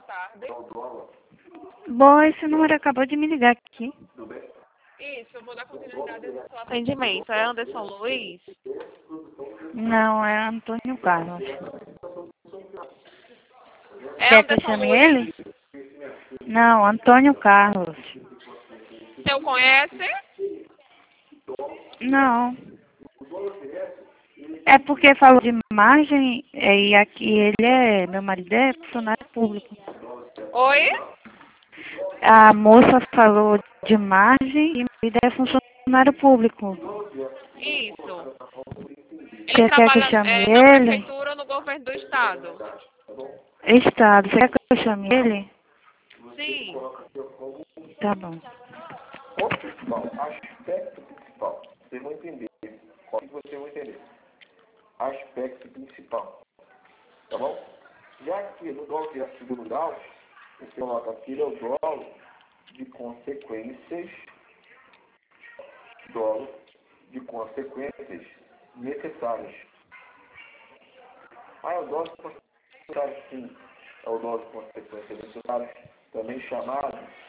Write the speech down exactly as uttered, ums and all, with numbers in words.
tarde. Bom, esse número acabou de me ligar aqui. Isso, eu vou dar continuidade no seu atendimento. É Anderson Luiz? Não, é Antônio Carlos. É Quer que eu Anderson chame Luiz? ele? Não, Antônio Carlos. O senhor conhece? Não. É porque falou de margem e aqui ele é, meu marido é funcionário público. Oi? A moça falou de margem e meu marido é funcionário público. Isso. Ele Você quer que eu trabalha chame é, na ele? prefeitura ou no governo do estado? Estado. Você quer que eu chame ele? Sim. Tá bom. Ponto principal, aspecto principal. Vocês vão entender. O que vocês vão entender? Aspecto principal. Tá bom? Já que no dolo de artigo rural, você coloca aqui é o dolo de consequências, dolo de consequências necessárias. Ah, é o dolo de consequências necessárias, sim. É o dolo de consequências necessárias, também chamado